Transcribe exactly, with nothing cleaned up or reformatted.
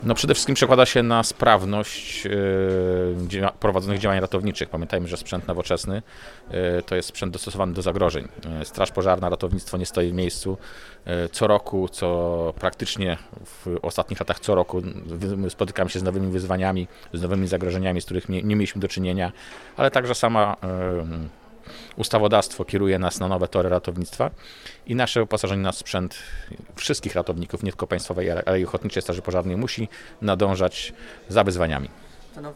No przede wszystkim przekłada się na sprawność yy, prowadzonych działań ratowniczych. Pamiętajmy, że sprzęt nowoczesny yy, to jest sprzęt dostosowany do zagrożeń. Yy, Straż pożarna, ratownictwo nie stoi w miejscu. Yy, co roku, co praktycznie w ostatnich latach co roku spotykamy się z nowymi wyzwaniami, z nowymi zagrożeniami, z których nie, nie mieliśmy do czynienia, ale także sama yy, ustawodawstwo kieruje nas na nowe tory ratownictwa i nasze wyposażenie na sprzęt wszystkich ratowników, nie tylko Państwowej, ale i Ochotniczej Straży Pożarnej musi nadążać za wyzwaniami.